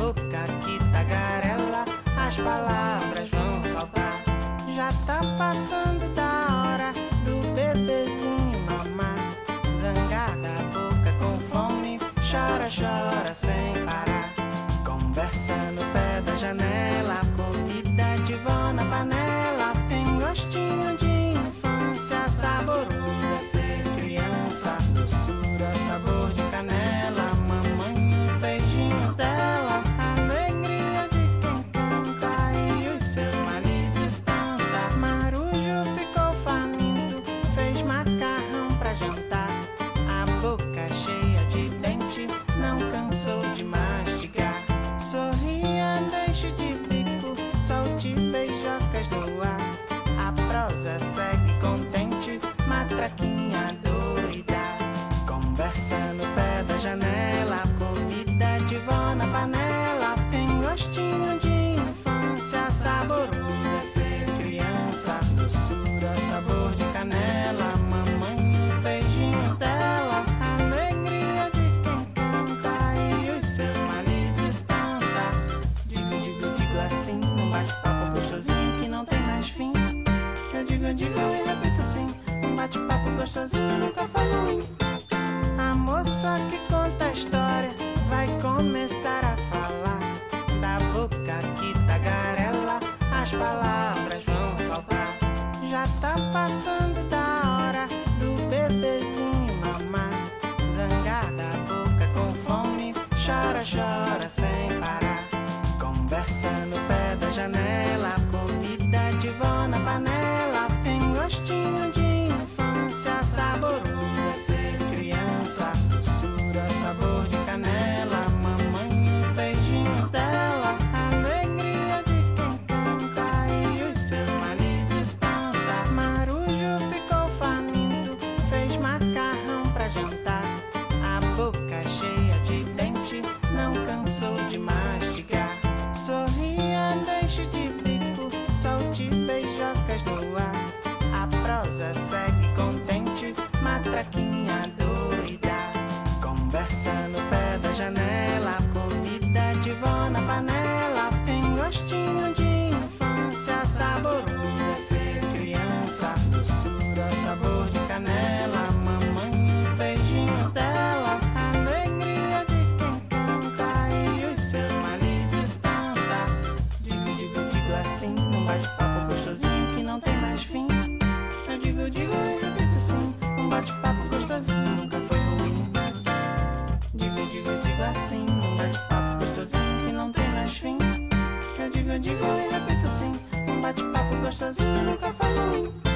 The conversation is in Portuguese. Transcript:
boca que tagarela, as palavras vão saltar. Já tá passando da hora do bebezinho mamar. Zangada, boca com fome, chora, chora sem parar. Conversa no pé da janela, comida de vó na panela. Tem gostinho de infância, saboroso é ser criança. Doçura, sabor de canela, mamãe, os beijinhos dela. Alegria de quem canta e os seus males espanta. Marujo ficou faminto, fez macarrão pra jantar. A boca cheia de dente, não cansou de mastigar. Sorria, deixe de bico, solte beijocas no ar. A prosa segue contente, matraquinha doida. Conversa no pé da janela, comida de vó na panela. Tem gostinho de infância, saboroso é ser criança. Doçura, sabor de canela, mamãe, os beijinhos dela. Alegria de quem canta e os seus males espanta. Digo, digo, digo assim, um bate-papo gostosinho que não tem mais fim. Eu digo e repito sim, um bate-papo gostosinho nunca foi ruim. A moça que conta a história vai começar a falar. Da boca que tagarela, as palavras vão saltar. Já tá passando da hora do bebezinho mamar. Zangada, boca com fome, chora, chora sem parar. Conversa no pé da janela, comida de vó na panela. Tem gostinho de infância, saboroso é ser criança. Doçura, sabor de canela, mamãe, os beijinhos dela. Alegria de quem canta e os seus males espanta. Marujo ficou faminto, fez macarrão pra jantar. A boca cheia de dente, não cansou de mastigar. Sorria, deixe de bico, solte beijocas no ar. A prosa segue contente, matraquinha doida. Conversa no pé da janela, comida de vó na panela. Tem gostinho de infância, saboroso é ser criança. Doçura, sabor de canela, mamãe, os beijinhos dela. Alegria de quem canta e os seus males espanta. Digo, digo, digo assim, um bate-papo gostosinho que não tem mais fim. Eu digo e repito sim, um bate-papo gostosinho nunca foi ruim. Digo digo assim, um bate-papo gostosinho que não tem mais fim. Eu digo e repito sim, um bate-papo gostosinho nunca foi ruim.